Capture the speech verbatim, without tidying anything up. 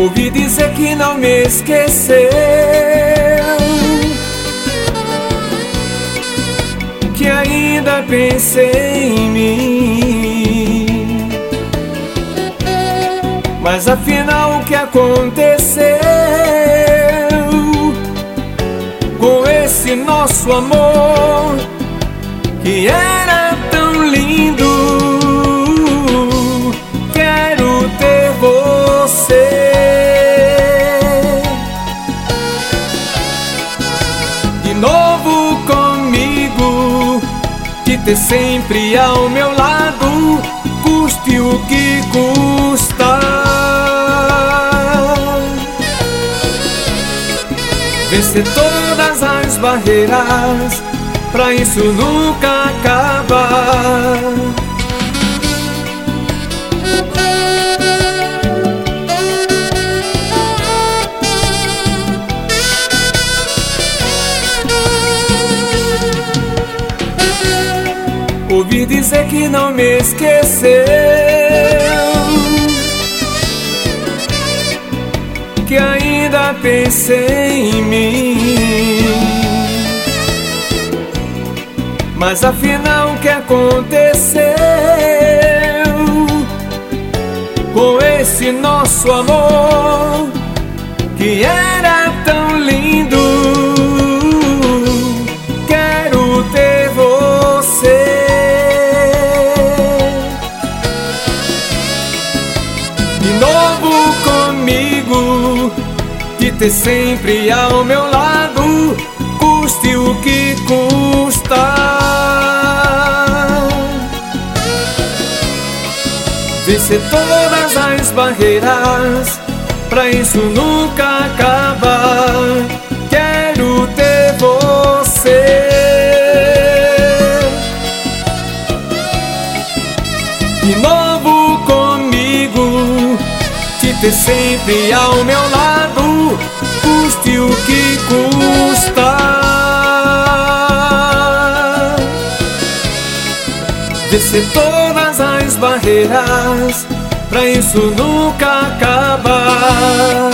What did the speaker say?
Ouvi dizer que não me esqueceu, que ainda pensei em mim. Mas afinal o que aconteceu com esse nosso amor que era tão lindo? Quero ter você de novo comigo, te ter sempre ao meu lado, custe o que custar. Vencer todas as barreiras, pra isso nunca acabar. Ouvi dizer que não me esqueceu, que ainda pensei em mim. Mas afinal o que aconteceu com esse nosso amor que era tão lindo? Quero ter você de novo comigo, te ter sempre ao meu lado, custe o que custar. Vencer todas as barreiras, pra isso nunca acabar. Quero ter você de novo comigo, te ter sempre ao meu lado, custe o que custar. Vencer todas as barreiras, pra isso nunca acabar.